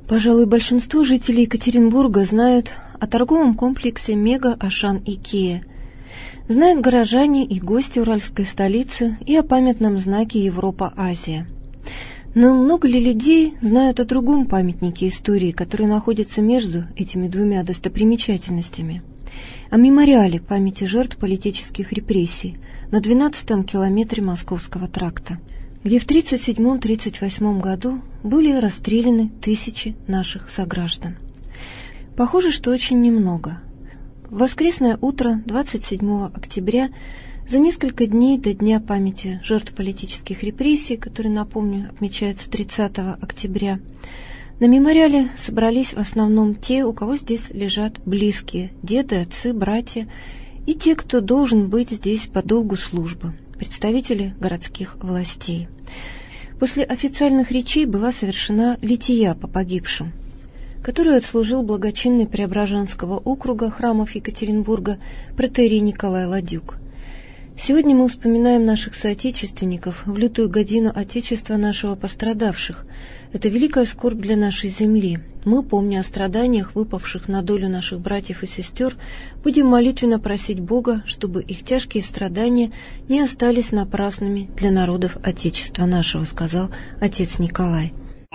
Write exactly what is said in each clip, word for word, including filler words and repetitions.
Пожалуй, большинство жителей Екатеринбурга знают о торговом комплексе «Мега Ашан Икеа». Знают горожане и гости уральской столицы и о памятном знаке Европа-Азия. Но много ли людей знают о другом памятнике истории, который находится между этими двумя достопримечательностями? О мемориале памяти жертв политических репрессий на двенадцатом километре Московского тракта, где в тридцать седьмом — тридцать восьмом году были расстреляны тысячи наших сограждан. Похоже, что очень немного. В воскресное утро двадцать седьмого октября, за несколько дней до Дня памяти жертв политических репрессий, который, напомню, отмечается тридцатого октября, на мемориале собрались в основном те, у кого здесь лежат близкие, деды, отцы, братья, и те, кто должен быть здесь по долгу службы, представители городских властей. После официальных речей была совершена лития по погибшим, которую отслужил благочинный Преображенского округа храмов Екатеринбурга протоиерей Николай Ладюк. Сегодня мы вспоминаем наших соотечественников в лютую годину Отечества нашего пострадавших. Это великая скорбь для нашей земли. Мы, помня о страданиях, выпавших на долю наших братьев и сестер, будем молитвенно просить Бога, чтобы их тяжкие страдания не остались напрасными для народов Отечества нашего, сказал отец Николай.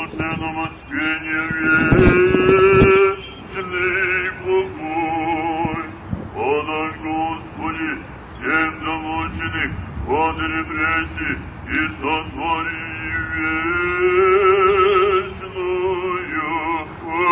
Всем замученных от репрессий и сотвори вечную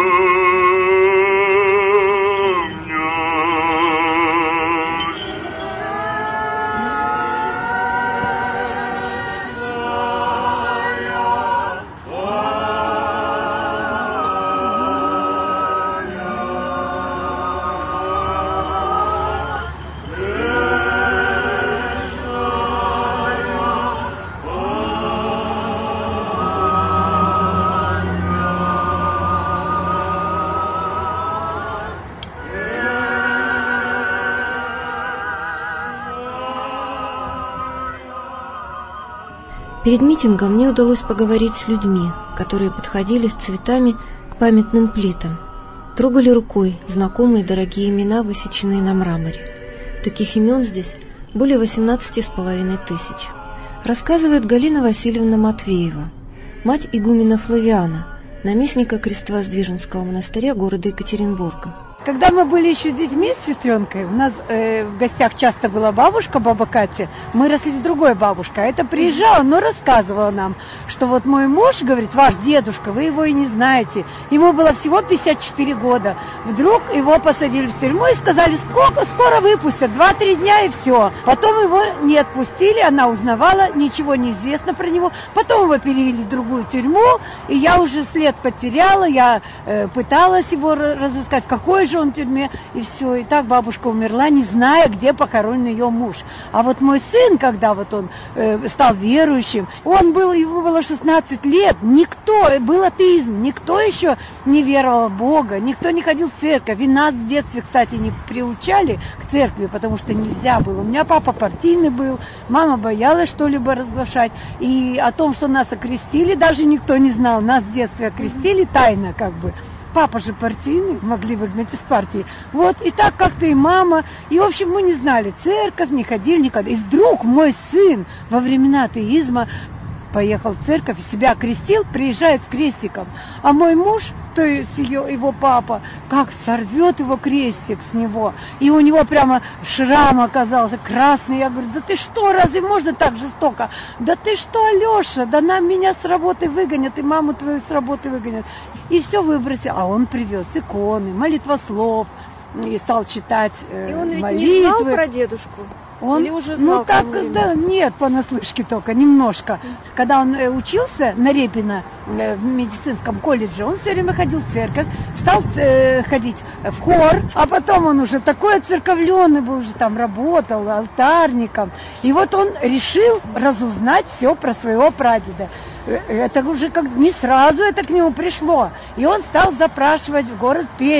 Перед митингом мне удалось поговорить с людьми, которые подходили с цветами к памятным плитам, трогали рукой знакомые дорогие имена, высеченные на мраморе. Таких имен здесь более восемнадцати с половиной тысяч. Рассказывает Галина Васильевна Матвеева, мать игумена Флавиана, наместника Крестовоздвиженского монастыря города Екатеринбурга. Когда мы были еще с детьми, с сестренкой, у нас э, в гостях часто была бабушка, баба Катя. Мы росли с другой бабушкой. А эта приезжала, но рассказывала нам, что вот мой муж, говорит, ваш дедушка, вы его и не знаете. Ему было всего пятьдесят четыре года. Вдруг его посадили в тюрьму и сказали, сколько скоро выпустят, два-три дня и все. Потом его не отпустили, она узнавала, ничего не известно про него. Потом его перевели в другую тюрьму, и я уже след потеряла, я э, пыталась его разыскать, в какой же он в тюрьме, и все. И так бабушка умерла, не зная, где похоронен ее муж. А вот мой сын, когда вот он э, стал верующим, он был, ему было шестнадцать лет, никто, был атеизм, никто еще не веровал в Бога, никто не ходил в церковь. И нас в детстве, кстати, не приучали к церкви, потому что нельзя было. У меня папа партийный был, мама боялась что-либо разглашать. И о том, что нас окрестили, даже никто не знал. Нас в детстве окрестили тайно, как бы. Папа же партийный, могли выгнать из партии. Вот, и так как-то и мама. И, в общем, мы не знали церковь, не ходили никогда. И вдруг мой сын во времена атеизма поехал в церковь, себя крестил, приезжает с крестиком. А мой муж, то есть ее, его папа, как сорвет его крестик с него. И у него прямо шрам оказался красный. Я говорю, да ты что, разве можно так жестоко? Да ты что, Алеша, да нам меня с работы выгонят, и маму твою с работы выгонят. И все выбросил. А он привез иконы, молитвослов, и стал читать э, И он ведь молитвы. не знал про дедушку? Он, Или уже знал? ну так, да, нет, понаслышке только, немножко. Когда он э, учился на Репина э, в медицинском колледже, он все время ходил в церковь, стал э, ходить в хор, а потом он уже такой оцерковленный был, уже там работал алтарником. И вот он решил разузнать все про своего прадеда. Это уже как не сразу это к нему пришло. И он стал запрашивать в город Пермь.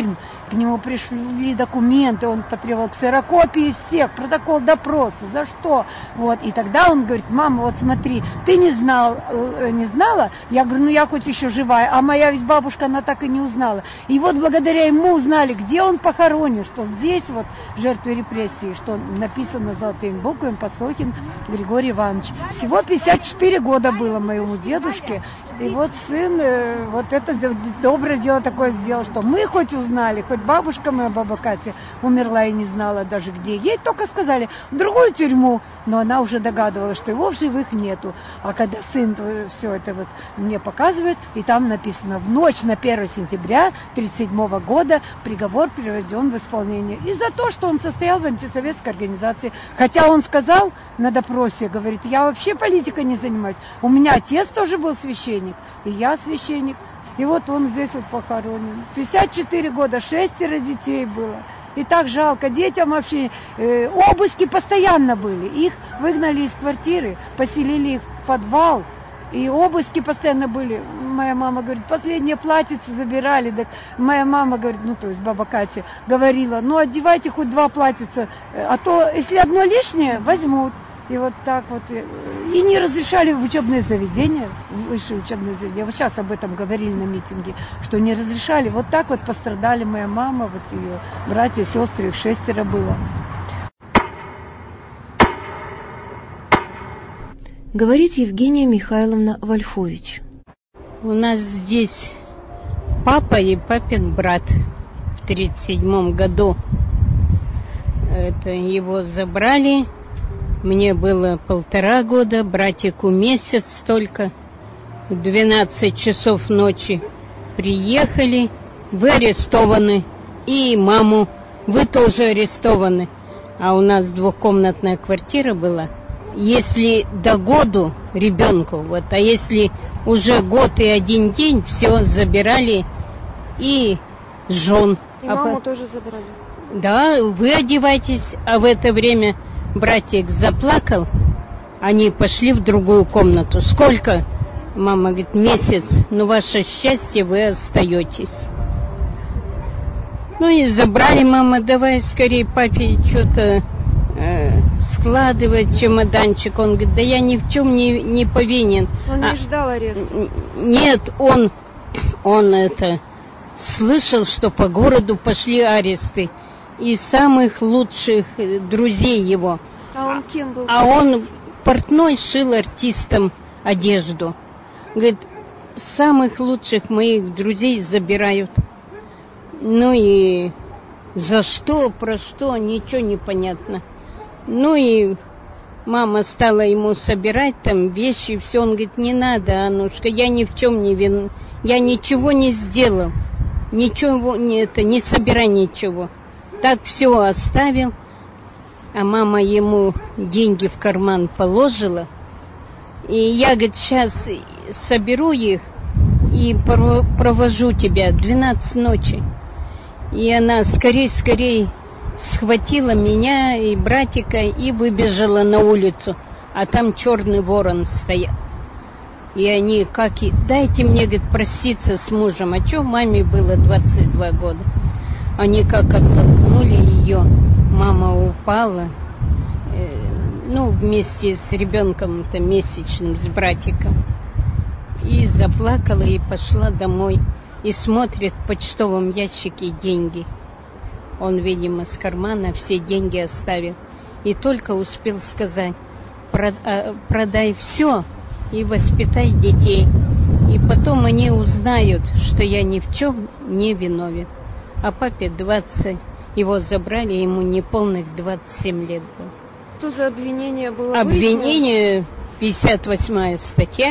К нему пришли документы, он потребовал ксерокопии всех, протокол допроса, за что? Вот. И тогда он говорит: мама, вот смотри, ты не знал, не знала? Я говорю: ну я хоть еще живая, а моя ведь бабушка, она так и не узнала. И вот благодаря ему узнали, где он похоронен, что здесь вот жертвы репрессий, что написано золотыми буквами: Пасохин Григорий Иванович. Всего пятьдесят четыре года было моему дедушке. И вот сын э, вот это доброе дело такое сделал, что мы хоть узнали, хоть бабушка моя, баба Катя, умерла и не знала даже где. Ей только сказали в другую тюрьму, но она уже догадывалась, что его в живых нету. А когда сын все это вот мне показывает, и там написано: в ночь на первое сентября тридцать седьмого года приговор приведен в исполнение. И за то, что он состоял в антисоветской организации. Хотя он сказал на допросе, говорит: я вообще политикой не занимаюсь. У меня отец тоже был священник. И я священник. И вот он здесь вот похоронен. пятьдесят четыре года, шестеро детей было. И так жалко. Детям вообще э, обыски постоянно были. Их выгнали из квартиры, поселили их в подвал. И обыски постоянно были. Моя мама говорит: последнее платьице забирали. Так моя мама говорит, ну то есть баба Катя говорила: ну одевайте хоть два платьица, а то если одно лишнее, возьмут. И вот так вот. И не разрешали в учебные заведения, высшие учебные заведения. Вот сейчас об этом говорили на митинге, что не разрешали. Вот так вот пострадали моя мама, вот ее братья, сестры, их шестеро было. Говорит Евгения Михайловна Вольфович. У нас здесь папа и папин брат в тридцать седьмом году. Это его забрали. Мне было полтора года, братику месяц только. В двенадцать часов ночи приехали, вы арестованы. И маму, вы тоже арестованы. А у нас двухкомнатная квартира была. Если до году ребенку, вот, а если уже год и один день, все забирали и жен. И а маму по... тоже забрали. Да, вы одевайтесь, а в это время братик заплакал, они пошли в другую комнату. Сколько? Мама говорит: месяц. Ну, ваше счастье, вы остаетесь. Ну и забрали, мама: давай скорее папе что-то э, складывать, чемоданчик. Он говорит: да я ни в чем не, не повинен. Он а, не ждал ареста. Нет, он, он это слышал, что по городу пошли аресты. И самых лучших друзей его. А он кем был? А он портной, шил артистам одежду. Говорит: самых лучших моих друзей забирают. Ну и за что, про что, ничего не понятно. Ну и мама стала ему собирать там вещи, все. Он говорит: не надо, Аннушка, я ни в чем не виноват. Я ничего не сделал. Ничего, не, это, не собирай ничего. Так все оставил, а мама ему деньги в карман положила. И я, говорит, сейчас соберу их и провожу тебя. двенадцать ночи. И она скорей-скорей схватила меня и братика и выбежала на улицу. А там черный ворон стоял. И они как и... Дайте мне, говорит, проститься с мужем. А что маме было двадцать два года? Они как оттолкнули ее, мама упала, э, ну, вместе с ребенком-то месячным, с братиком. И заплакала, и пошла домой. И смотрит в почтовом ящике деньги. Он, видимо, с кармана все деньги оставил. И только успел сказать: продай все и воспитай детей. И потом они узнают, что я ни в чем не виновен. А папе двадцать, его забрали, ему неполных двадцать семь лет было. Что за обвинение было? Обвинение, пятьдесят восьмая статья.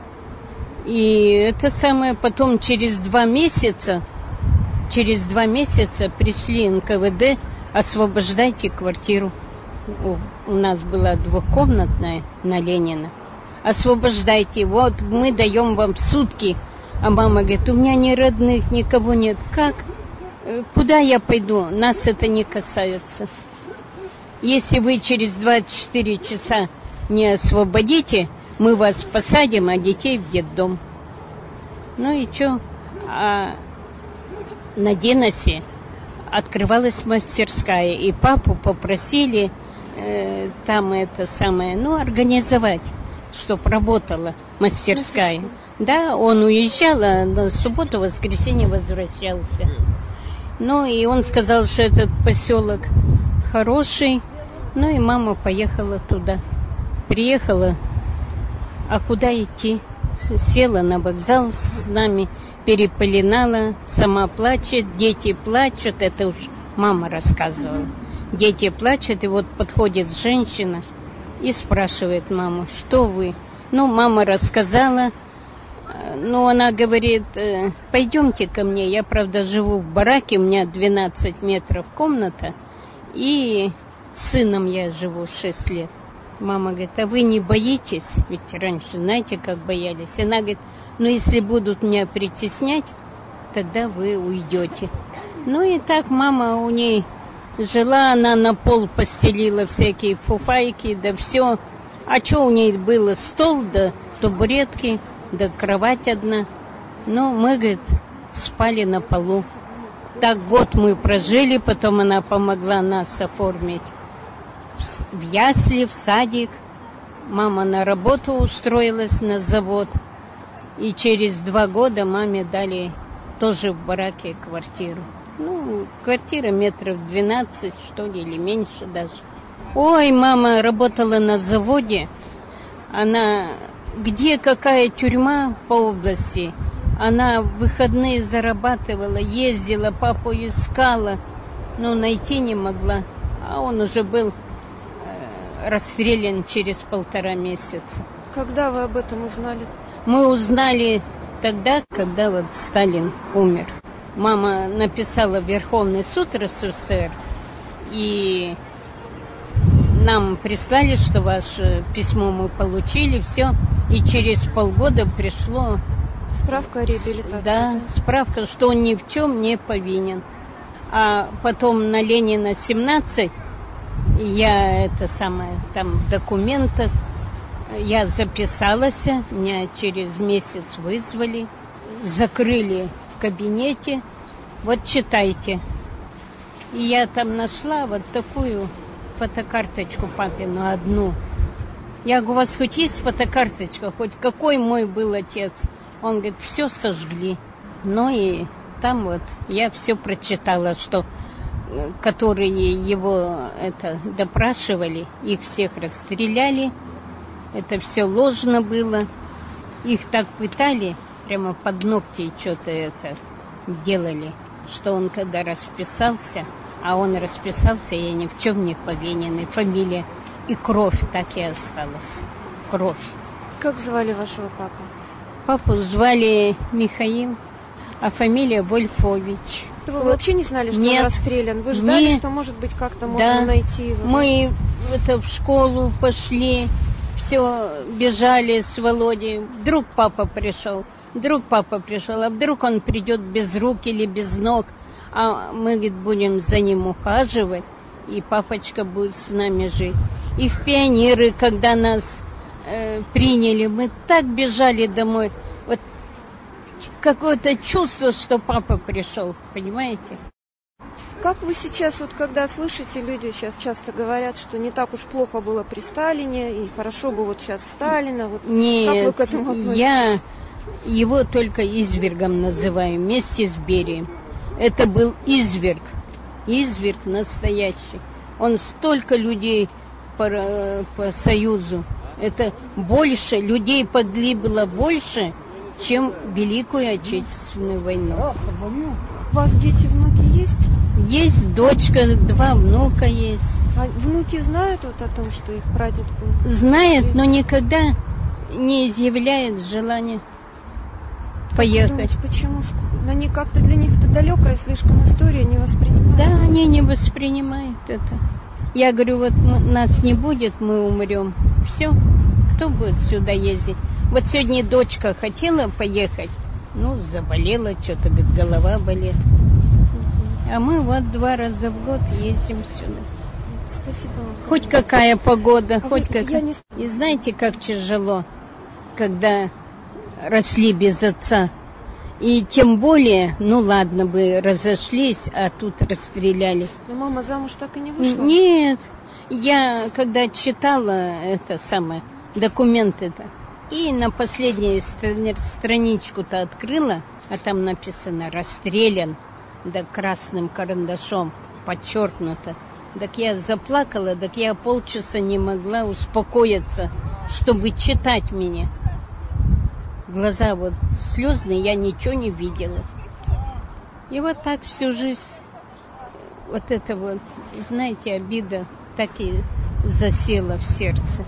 И это самое, потом через два месяца, через два месяца пришли эн ка вэ дэ: освобождайте квартиру. У, у нас была двухкомнатная на Ленина. Освобождайте, вот мы даем вам сутки. А мама говорит: у меня ни родных, никого нет. Как? Куда я пойду? Нас это не касается. Если вы через двадцать четыре часа не освободите, мы вас посадим, а детей в детдом. Ну и что? А на Диносе открывалась мастерская, и папу попросили э, там это самое, ну, организовать, чтобы работала мастерская. Да, он уезжал, а на субботу, воскресенье возвращался. Ну, и он сказал, что этот поселок хороший. Ну, и мама поехала туда. Приехала, а куда идти? Села на вокзал с нами, перепеленала, сама плачет, дети плачут. Это уж мама рассказывала. Дети плачут, и вот подходит женщина и спрашивает маму, что вы? Ну, мама рассказала. Ну, она говорит, пойдемте ко мне. Я, правда, живу в бараке, у меня двенадцать метров комната, и с сыном я живу шесть лет. Мама говорит, а вы не боитесь? Ведь раньше, знаете, как боялись. Она говорит, ну, если будут меня притеснять, тогда вы уйдете. Ну, и так мама у ней жила, она на пол постелила всякие фуфайки, да все. А что у ней было? Стол, да табуретки, да кровать одна. Ну, мы, говорит, спали на полу. Так год мы прожили, потом она помогла нас оформить в ясли, в садик. Мама на работу устроилась на завод. И через два года маме дали тоже в бараке квартиру. Ну, квартира метров двенадцать, что ли, или меньше даже. Ой, мама работала на заводе. Она... Где какая тюрьма по области? Она в выходные зарабатывала, ездила, папу искала, но найти не могла. А он уже был э, расстрелян через полтора месяца. Когда вы об этом узнали? Мы узнали тогда, когда вот Сталин умер. Мама написала в Верховный суд РСФСР, и нам прислали, что ваше письмо мы получили, все. И через полгода пришло... Справка о реабилитации. Да, справка, что он ни в чем не повинен. А потом на Ленина семнадцать, я это самое, там в документах, я записалась, меня через месяц вызвали, закрыли в кабинете. Вот читайте. И я там нашла вот такую фотокарточку папину одну. Я говорю, у вас хоть есть фотокарточка, хоть какой мой был отец? Он говорит, все сожгли. Ну и там вот я все прочитала, что которые его это допрашивали, их всех расстреляли. Это все ложно было. Их так пытали, прямо под ногти что-то это делали, что он когда расписался, а он расписался, я ни в чем не повинен, и фамилия. И кровь так и осталась. Кровь. Как звали вашего папу? Папу звали Михаил, а фамилия Вольфович. Вы вот. Вообще не знали, что Нет. он расстрелян? Вы ждали, Нет. что, может быть, как-то можно Да. найти его? Мы это, в школу пошли, все, бежали с Володей. Вдруг папа пришел, вдруг папа пришел, а вдруг он придет без рук или без ног, а мы, говорит, будем за ним ухаживать, и папочка будет с нами жить. И в пионеры, когда нас э, приняли, мы так бежали домой. Вот какое-то чувство, что папа пришел, понимаете? Как вы сейчас, вот когда слышите, люди сейчас часто говорят, что не так уж плохо было при Сталине, и хорошо бы вот сейчас Сталина. Вот Нет, как вы к этому относитесь? Я его только извергом называю, вместе с Берием. Это был изверг, изверг настоящий. Он столько людей по, по Союзу. Это больше, людей погибло больше, чем Великую Отечественную войну. У вас дети, внуки есть? Есть дочка, два внука есть. А внуки знают вот о том, что их прадед был? Знает, но никогда не изъявляет желания поехать. Думаете, почему? Они как-то для них это далекая слишком история, не воспринимают? Да, они не воспринимают это. Я говорю, вот мы, нас не будет, мы умрем. Все, кто будет сюда ездить? Вот сегодня дочка хотела поехать, ну, заболела, что-то, говорит, голова болит. А мы вот два раза в год ездим сюда. Спасибо вам. Хоть какая погода, А хоть вы, какая. Не... И знаете, как тяжело, когда росли без отца. И тем более, ну ладно бы, разошлись, а тут расстреляли. Но мама замуж так и не вышла? Нет, я когда читала это самое, документ это, и на последнюю страничку-то открыла, а там написано «расстрелян», да красным карандашом подчеркнуто. Так я заплакала, так я полчаса не могла успокоиться, чтобы читать меня. Глаза вот слезные, я ничего не видела. И вот так всю жизнь, вот это вот, знаете, обида так и засела в сердце.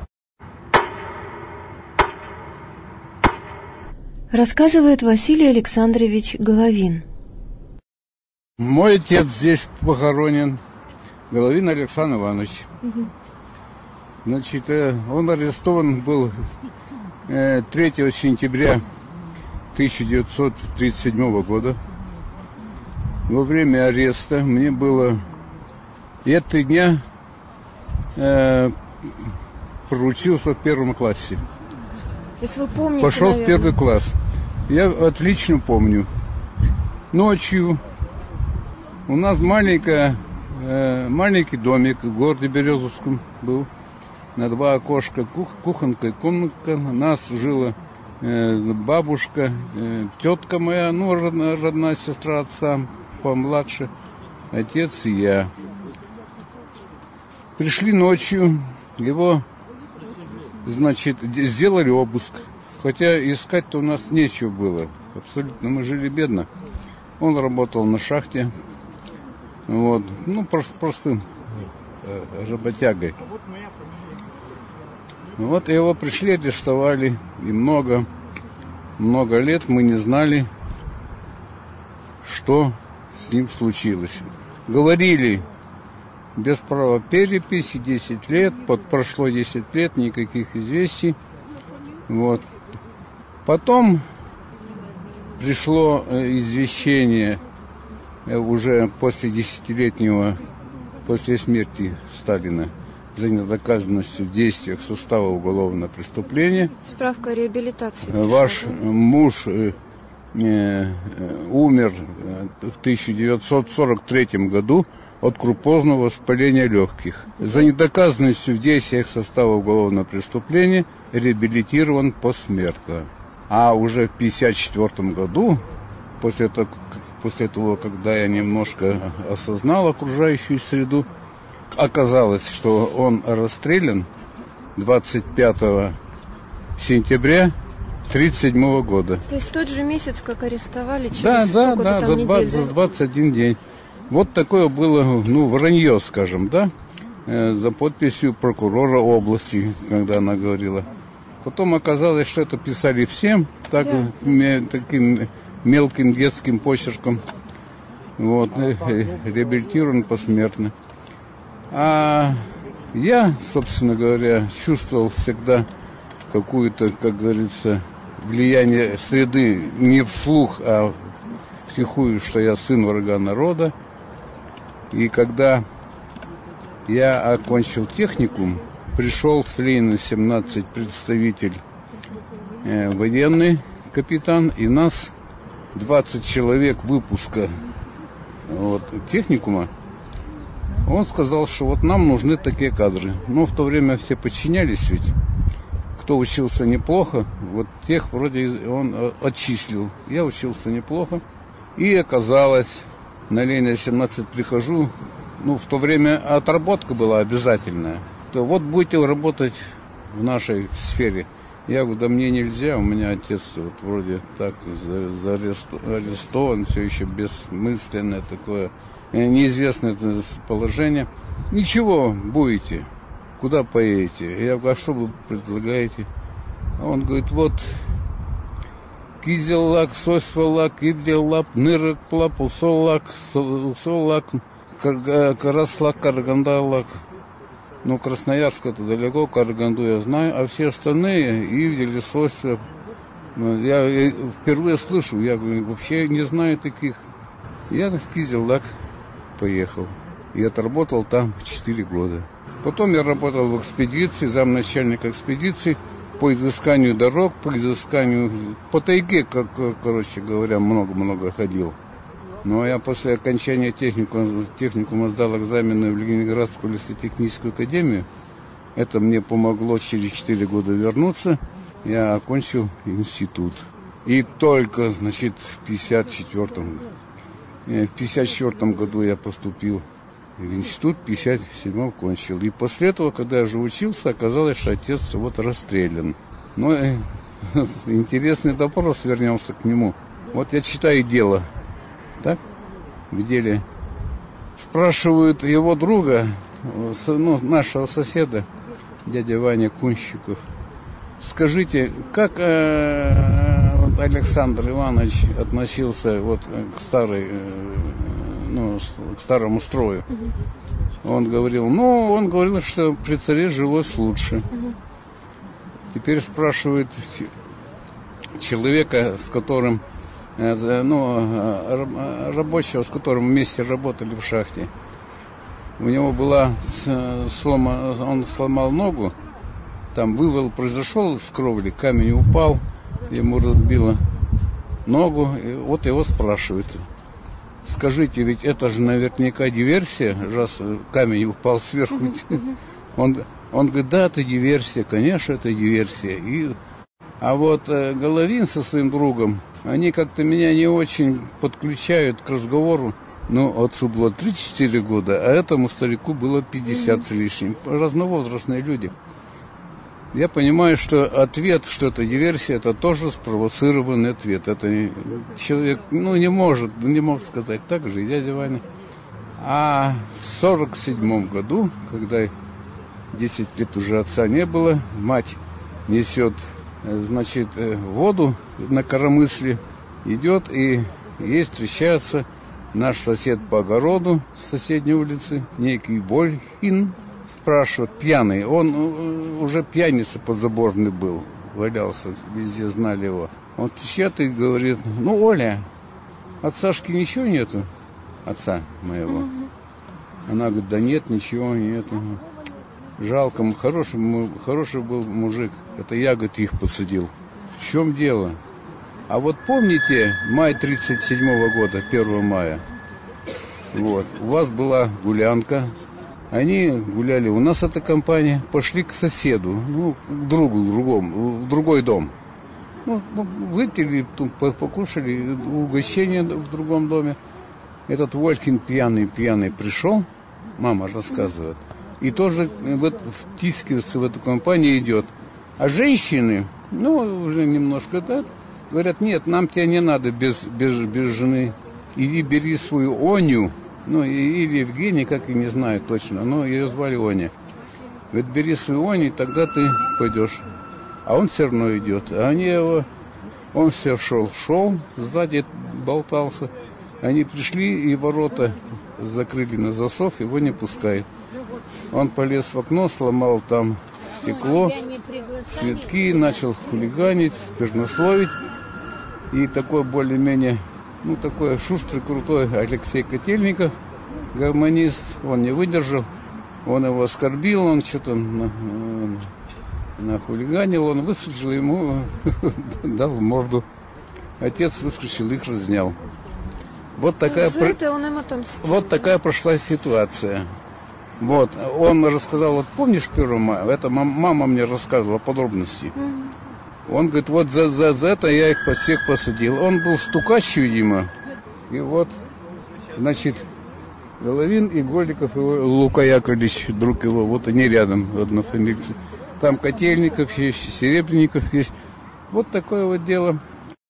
Рассказывает Василий Александрович Головин. Мой отец здесь похоронен, Головин Александр Иванович. Угу. Значит, он арестован был третьего сентября тысяча девятьсот тридцать седьмого года. Во время ареста мне было... Я три дня э, проучился в первом классе. То есть вы помните, Пошел наверное... в первый класс. Я отлично помню. Ночью у нас маленькая, э, маленький домик в городе Березовском был. На два окошка, кух, кухонка и комнатка. У нас жила э, бабушка, э, тетка моя, ну, родная, родная сестра отца, помладше, отец и я. Пришли ночью, его, значит, сделали обыск. Хотя искать-то у нас нечего было. Абсолютно, мы жили бедно. Он работал на шахте. Вот, ну, просто, простым э, работягой. Вот его пришли, арестовали, и много, много лет мы не знали, что с ним случилось. Говорили, без права переписи, десять лет, под, прошло десять лет, никаких известий. Вот. Потом пришло извещение уже после десятилетнего, после смерти Сталина, за недоказанностью в действиях состава уголовного преступления. Справка о реабилитации. Ваш муж э, э, умер в тысяча девятьсот сорок третьем году от крупозного воспаления легких. За недоказанностью в действиях состава уголовного преступления реабилитирован посмертно. А уже в пятьдесят четвёртом году, после того, после того, когда я немножко осознал окружающую среду, оказалось, что он расстрелян двадцать пятого сентября тридцать седьмого года. То есть тот же месяц, как арестовали, через да, да, сколько-то да, там за, недель, за да? двадцать один день. Вот такое было, ну, вранье, скажем, да, э, за подписью прокурора области, когда она говорила. Потом оказалось, что это писали всем, так, да. ме, таким мелким детским почерком. Вот, э, э, реабилитирован посмертно. А я, собственно говоря, чувствовал всегда какую-то, как говорится, влияние среды не вслух, а втихую, что я сын врага народа. И когда я окончил техникум, пришел с Ленина семнадцать представитель э, военный капитан, и нас двадцать человек выпуска вот, техникума. Он сказал, что вот нам нужны такие кадры. Но в то время все подчинялись ведь. Кто учился неплохо, вот тех вроде он отчислил. Я учился неплохо. И оказалось, на Ленина семнадцать прихожу, ну, в то время отработка была обязательная. То вот будете работать в нашей сфере. Я говорю, да мне нельзя, у меня отец вот вроде так арестован, все еще бессмысленное такое, неизвестное положение. Ничего, будете, куда поедете? Я говорю, а что вы предлагаете? А он говорит, вот, кизеллак, сосфалак, идреллап, нырок, плап, усоллак, усоллак, караслак, каргандалак. Ну, Красноярск это далеко, Караганду я знаю, а все остальные, Ивдель, Сосфа, я впервые слышу, я вообще не знаю таких. Я в Кизеллак поехал и отработал там четыре года. Потом я работал в экспедиции, замначальника экспедиции по изысканию дорог, по изысканию, по тайге, как, короче говоря, много-много ходил. Ну, а я после окончания техникума, техникума сдал экзамены в Ленинградскую лесотехническую академию. Это мне помогло через четыре года вернуться. Я окончил институт. И только, значит, в пятьдесят четвёртом, в пятьдесят четвёртом году я поступил в институт, в пятьдесят седьмом кончил. И после этого, когда я уже учился, оказалось, что отец вот расстрелян. Ну, интересный вопрос, вернемся к нему. Вот я читаю дело, так, в деле. Спрашивают его друга, ну, нашего соседа, дядя Ваня Кунщиков. Скажите, как э, вот Александр Иванович относился вот к старой, э, ну, к старому строю? Uh-huh. Он говорил, ну, он говорил, что при царе жилось лучше. Uh-huh. Теперь спрашивает человека, с которым, э, ну, рабочего, с которым вместе работали в шахте. У него была слома, он сломал ногу. Там вывал произошел с кровли, камень упал, ему разбило ногу. И вот его спрашивают. Скажите, ведь это же наверняка диверсия, раз камень упал сверху. Он, он говорит, да, это диверсия, конечно, это диверсия. И, а вот э, Головин со своим другом, они как-то меня не очень подключают к разговору. Ну, отцу было тридцать четыре года, а этому старику было пятьдесят с лишним. Разновозрастные люди. Я понимаю, что ответ, что это диверсия, это тоже спровоцированный ответ. Это человек, ну, не может, не мог сказать так же, и дядя Ваня. А в сорок седьмом году, когда десять лет уже отца не было, мать несет, значит, воду на коромысле, идет, и ей встречается наш сосед по огороду с соседней улицы, некий Вольхин. Спрашивает, пьяный, он уже пьяница подзаборный был, валялся, везде знали его. Он течет и говорит, ну, Оля, от Сашки ничего нету, отца моего. Она говорит, да нет, ничего нету. Жалко, хороший, хороший был мужик, это я, говорит, их посадил. В чем дело? А вот помните, май тридцать седьмого года, первого мая, вот, у вас была гулянка. Они гуляли, у нас эта компания, пошли к соседу, ну, к другу, другому, в другой дом. Ну, выпили, покушали, угощение в другом доме. Этот Волькин пьяный-пьяный пришел, мама рассказывает, и тоже вот втискивается в эту компанию идет. А женщины, ну, уже немножко, да, говорят, нет, нам тебя не надо без, без, без жены, иди бери свою Оню. Ну, или Евгений, как и не знаю точно, но ее звали Оня. Говорит, бери свою Оню, тогда ты пойдешь. А он все равно идет. А они его, он все шел, шел, сзади болтался. Они пришли, и ворота закрыли на засов, его не пускают. Он полез в окно, сломал там стекло, цветки, начал хулиганить, сквернословить. И такой более-менее... Ну, такой шустрый, крутой Алексей Котельников, гармонист, он не выдержал, он его оскорбил, он что-то на, нахулиганил, он выскочил ему, дал в морду. Отец выскочил, их разнял. Вот такая, про... это он им вот такая прошла ситуация. Вот, он рассказал, вот помнишь первого мая, это мама мне рассказывала подробности. Mm-hmm. Он говорит, вот за, за, за это я их всех посадил. Он был стукач, видимо. И вот, значит, Головин и Голиков, и Лука Яковлевич, друг его, вот они рядом, однофамильцы. Там Котельников есть, Серебренников есть. Вот такое вот дело.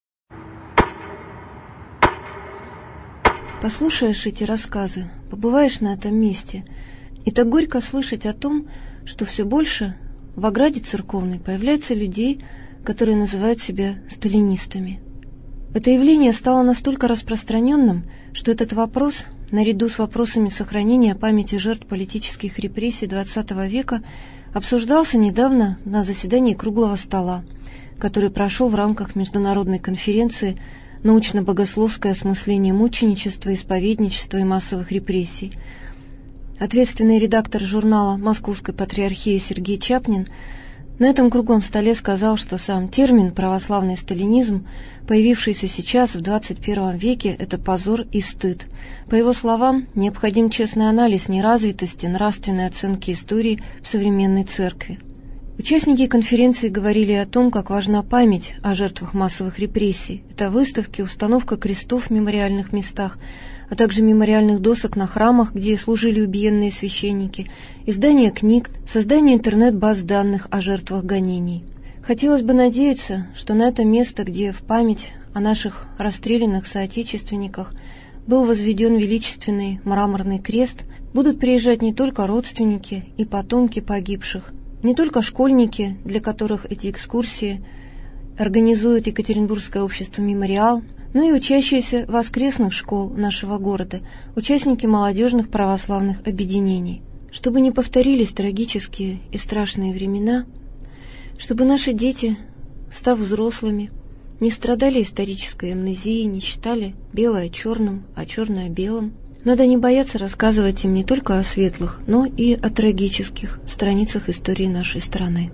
Послушаешь эти рассказы, побываешь на этом месте, и так горько слышать о том, что все больше в ограде церковной появляется людей, которые называют себя сталинистами. Это явление стало настолько распространенным, что этот вопрос, наряду с вопросами сохранения памяти жертв политических репрессий двадцатого века, обсуждался недавно на заседании круглого стола, который прошел в рамках международной конференции «Научно-богословское осмысление мученичества, исповедничества и массовых репрессий». ответственный редактор журнала «Московской патриархии» Сергей Чапнин на этом круглом столе сказал, что сам термин «православный сталинизм», появившийся сейчас в двадцать первом веке, это позор и стыд. По его словам, необходим честный анализ неразвитости нравственной оценки истории в современной церкви. Участники конференции говорили о том, как важна память о жертвах массовых репрессий. Это выставки, установка крестов в мемориальных местах, а также мемориальных досок на храмах, где служили убиенные священники, издание книг, создание интернет-баз данных о жертвах гонений. Хотелось бы надеяться, что на это место, где в память о наших расстрелянных соотечественниках был возведен величественный мраморный крест, будут приезжать не только родственники и потомки погибших, не только школьники, для которых эти экскурсии организует Екатеринбургское общество «Мемориал», но и учащиеся воскресных школ нашего города, участники молодежных православных объединений. Чтобы не повторились трагические и страшные времена, чтобы наши дети, став взрослыми, не страдали исторической амнезией, не читали белое черным, а черное белым, надо не бояться рассказывать им не только о светлых, но и о трагических страницах истории нашей страны.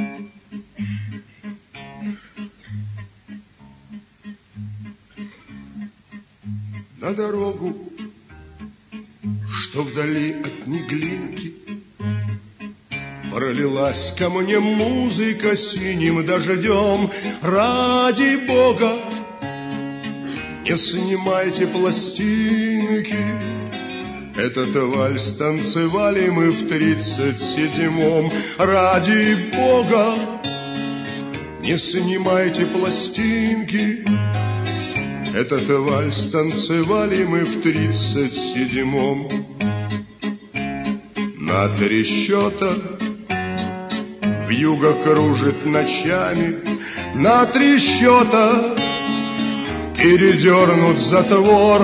На дорогу, что вдали от Неглинки, пролилась ко мне музыка синим дождем. Ради Бога, не снимайте пластинки. Этот вальс танцевали мы в тридцать седьмом. Ради Бога, не снимайте пластинки. Этот вальс танцевали мы в тридцать седьмом. На три счета вьюга кружит ночами, на три счета передернут затвор.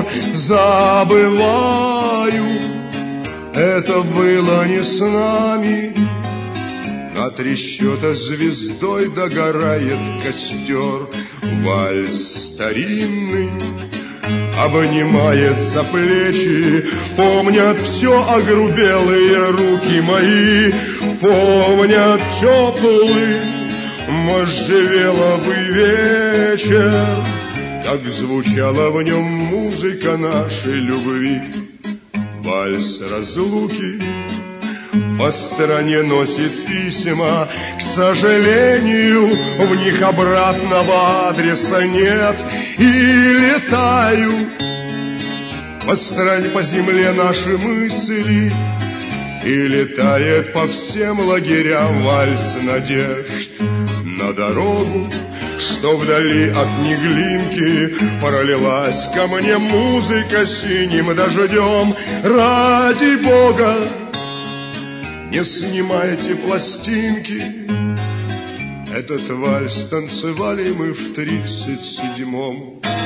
Забываю, это было не с нами. На три счета звездой догорает костер. Вальс старинный обнимает за плечи, помнят все огрубелые руки мои, помнят теплый можжевеловый вечер, как звучала в нем музыка нашей любви. Вальс разлуки по стране носит письма, к сожалению, в них обратного адреса нет. И летаю по стране, по земле наши мысли, и летает по всем лагерям вальс надежд. На дорогу, что вдали от Неглинки, пролилась ко мне музыка синим дождем. Ради Бога, не снимайте пластинки. Этот вальс танцевали мы в тридцать седьмом.